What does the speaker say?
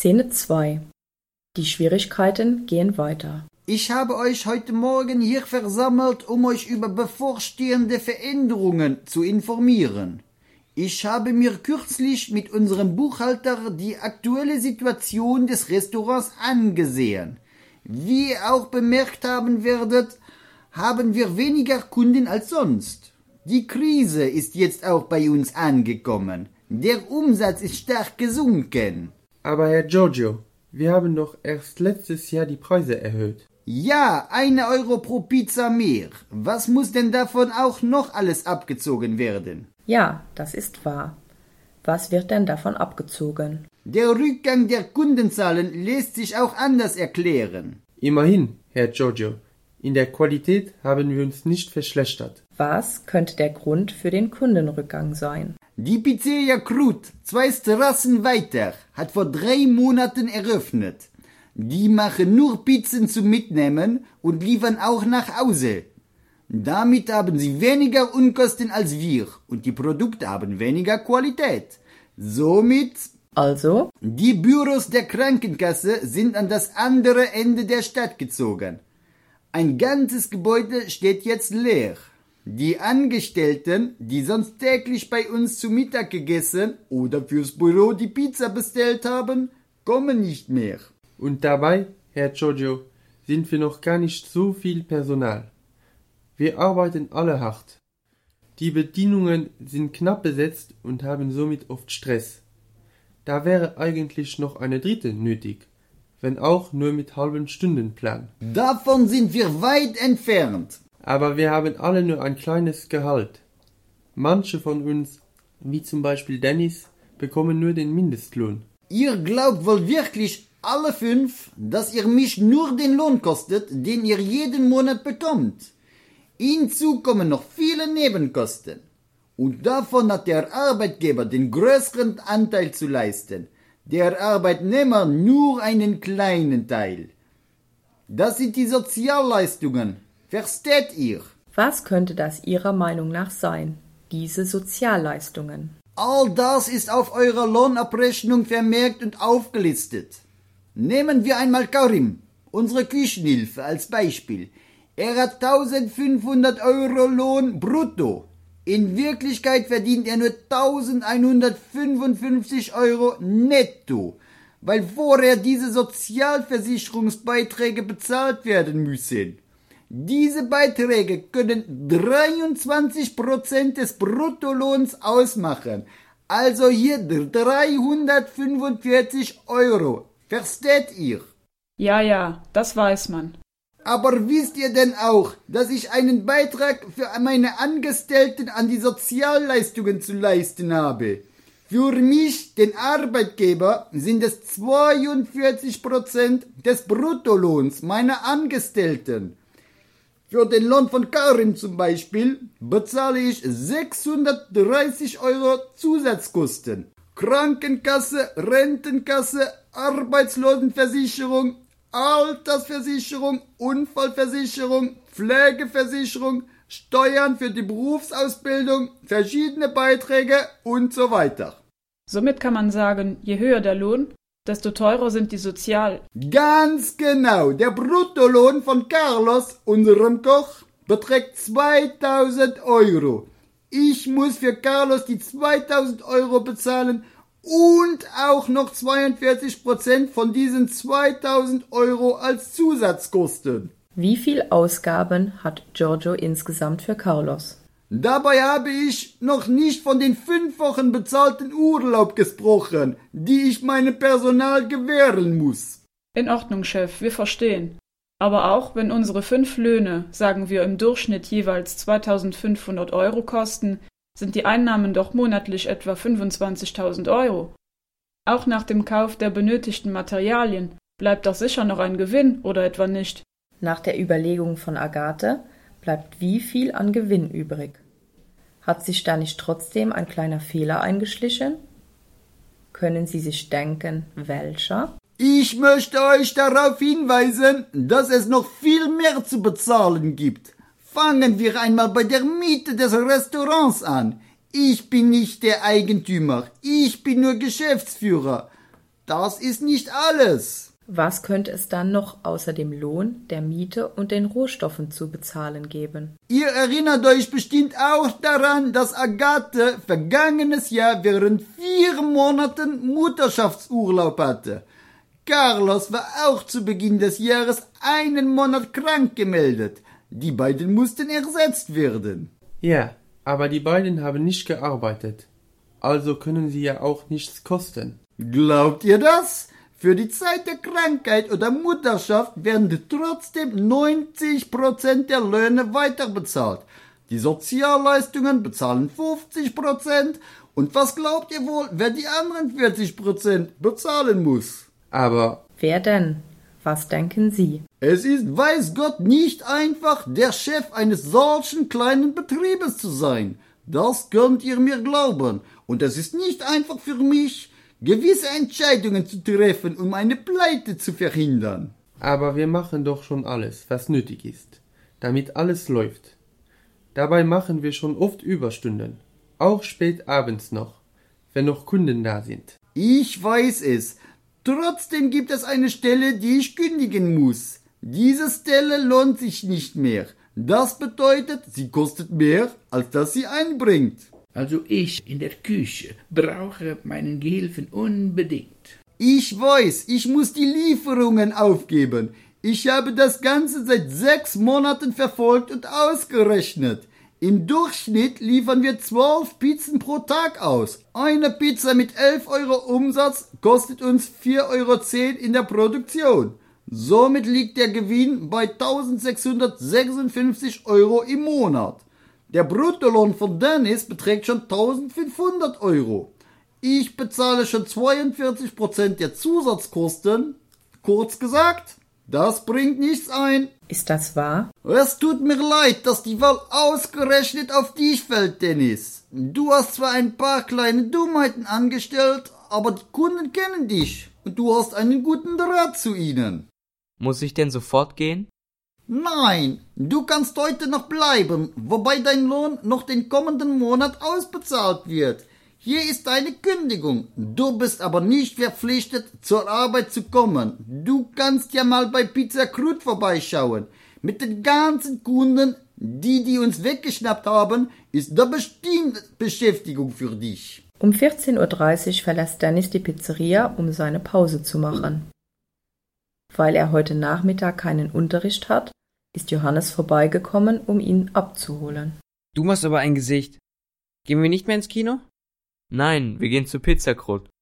Szene 2. Die Schwierigkeiten gehen weiter. Ich habe euch heute Morgen hier versammelt, um euch über bevorstehende Veränderungen zu informieren. Ich habe mir kürzlich mit unserem Buchhalter die aktuelle Situation des Restaurants angesehen. Wie ihr auch bemerkt haben werdet, haben wir weniger Kunden als sonst. Die Krise ist jetzt auch bei uns angekommen. Der Umsatz ist stark gesunken. Aber Herr Giorgio, wir haben doch erst letztes Jahr die Preise erhöht. Ja, 1 Euro pro Pizza mehr. Was muss denn davon auch noch alles abgezogen werden? Ja, das ist wahr. Was wird denn davon abgezogen? Der Rückgang der Kundenzahlen lässt sich auch anders erklären. Immerhin, Herr Giorgio, in der Qualität haben wir uns nicht verschlechtert. Was könnte der Grund für den Kundenrückgang sein? Die Pizzeria Krut, 2 Straßen weiter, hat vor 3 Monaten eröffnet. Die machen nur Pizzen zum Mitnehmen und liefern auch nach Hause. Damit haben sie weniger Unkosten als wir und die Produkte haben weniger Qualität. Somit... Also? Die Büros der Krankenkasse sind an das andere Ende der Stadt gezogen. Ein ganzes Gebäude steht jetzt leer. Die Angestellten, die sonst täglich bei uns zu Mittag gegessen oder fürs Büro die Pizza bestellt haben, kommen nicht mehr. Und dabei, Herr Giorgio, sind wir noch gar nicht so viel Personal. Wir arbeiten alle hart. Die Bedienungen sind knapp besetzt und haben somit oft Stress. Da wäre eigentlich noch eine dritte nötig, wenn auch nur mit halben Stundenplan. Davon sind wir weit entfernt. Aber wir haben alle nur ein kleines Gehalt. Manche von uns, wie zum Beispiel Dennis, bekommen nur den Mindestlohn. Ihr glaubt wohl wirklich alle 5, dass ihr mich nur den Lohn kostet, den ihr jeden Monat bekommt. Hinzu kommen noch viele Nebenkosten. Und davon hat der Arbeitgeber den größeren Anteil zu leisten, der Arbeitnehmer nur einen kleinen Teil. Das sind die Sozialleistungen. Versteht ihr? Was könnte das Ihrer Meinung nach sein, diese Sozialleistungen? All das ist auf eurer Lohnabrechnung vermerkt und aufgelistet. Nehmen wir einmal Karim, unsere Küchenhilfe, als Beispiel. Er hat 1500 Euro Lohn brutto. In Wirklichkeit verdient er nur 1155 Euro netto, weil vorher diese Sozialversicherungsbeiträge bezahlt werden müssen. Diese Beiträge können 23% des Bruttolohns ausmachen, also hier 345 Euro. Versteht ihr? Ja, das weiß man. Aber wisst ihr denn auch, dass ich einen Beitrag für meine Angestellten an die Sozialleistungen zu leisten habe? Für mich, den Arbeitgeber, sind es 42% des Bruttolohns meiner Angestellten. Für den Lohn von Karim zum Beispiel bezahle ich 630 Euro Zusatzkosten. Krankenkasse, Rentenkasse, Arbeitslosenversicherung, Altersversicherung, Unfallversicherung, Pflegeversicherung, Steuern für die Berufsausbildung, verschiedene Beiträge und so weiter. Somit kann man sagen, je höher der Lohn, desto teurer sind die Sozial... Ganz genau. Der Bruttolohn von Carlos, unserem Koch, beträgt 2000 Euro. Ich muss für Carlos die 2000 Euro bezahlen und auch noch 42% von diesen 2000 Euro als Zusatzkosten. Wie viel Ausgaben hat Giorgio insgesamt für Carlos? Dabei habe ich noch nicht von den 5 Wochen bezahlten Urlaub gesprochen, die ich meinem Personal gewähren muss. In Ordnung, Chef, wir verstehen. Aber auch wenn unsere 5 Löhne, sagen wir im Durchschnitt jeweils 2500 Euro kosten, sind die Einnahmen doch monatlich etwa 25.000 Euro. Auch nach dem Kauf der benötigten Materialien bleibt doch sicher noch ein Gewinn, oder etwa nicht? Nach der Überlegung von Agathe bleibt wie viel an Gewinn übrig? Hat sich da nicht trotzdem ein kleiner Fehler eingeschlichen? Können Sie sich denken, welcher? Ich möchte euch darauf hinweisen, dass es noch viel mehr zu bezahlen gibt. Fangen wir einmal bei der Miete des Restaurants an. Ich bin nicht der Eigentümer, ich bin nur Geschäftsführer. Das ist nicht alles. Was könnte es dann noch außer dem Lohn, der Miete und den Rohstoffen zu bezahlen geben? Ihr erinnert euch bestimmt auch daran, dass Agathe vergangenes Jahr während 4 Monaten Mutterschaftsurlaub hatte. Carlos war auch zu Beginn des Jahres 1 Monat krank gemeldet. Die beiden mussten ersetzt werden. Ja, aber die beiden haben nicht gearbeitet. Also können sie ja auch nichts kosten. Glaubt ihr das? Für die Zeit der Krankheit oder Mutterschaft werden trotzdem 90% der Löhne weiterbezahlt. Die Sozialleistungen bezahlen 50%. Und was glaubt ihr wohl, wer die anderen 40% bezahlen muss? Aber Wer denn? Was denken Sie? Es ist, weiß Gott, nicht einfach, der Chef eines solchen kleinen Betriebes zu sein. Das könnt ihr mir glauben. Und es ist nicht einfach für mich, gewisse Entscheidungen zu treffen, um eine Pleite zu verhindern. Aber wir machen doch schon alles, was nötig ist, damit alles läuft. Dabei machen wir schon oft Überstunden, auch spät abends noch, wenn noch Kunden da sind. Ich weiß es. Trotzdem gibt es eine Stelle, die ich kündigen muss. Diese Stelle lohnt sich nicht mehr. Das bedeutet, sie kostet mehr, als dass sie einbringt. Also ich in der Küche brauche meinen Gehilfen unbedingt. Ich weiß, ich muss die Lieferungen aufgeben. Ich habe das Ganze seit 6 Monaten verfolgt und ausgerechnet. Im Durchschnitt liefern wir 12 Pizzen pro Tag aus. Eine Pizza mit 11 Euro Umsatz kostet uns 4,10 Euro in der Produktion. Somit liegt der Gewinn bei 1.656 Euro im Monat. Der Bruttolohn von Dennis beträgt schon 1.500 Euro. Ich bezahle schon 42% der Zusatzkosten. Kurz gesagt, das bringt nichts ein. Ist das wahr? Es tut mir leid, dass die Wahl ausgerechnet auf dich fällt, Dennis. Du hast zwar ein paar kleine Dummheiten angestellt, aber die Kunden kennen dich und du hast einen guten Draht zu ihnen. Muss ich denn sofort gehen? Nein, du kannst heute noch bleiben, wobei dein Lohn noch den kommenden Monat ausbezahlt wird. Hier ist deine Kündigung. Du bist aber nicht verpflichtet, zur Arbeit zu kommen. Du kannst ja mal bei Pizza Crud vorbeischauen. Mit den ganzen Kunden, die uns weggeschnappt haben, ist da bestimmt Beschäftigung für dich. Um 14.30 Uhr verlässt Dennis die Pizzeria, um seine Pause zu machen. Weil er heute Nachmittag keinen Unterricht hat, ist Johannes vorbeigekommen, um ihn abzuholen. Du machst aber ein Gesicht. Gehen wir nicht mehr ins Kino? Nein, wir gehen zu Pizza Crud.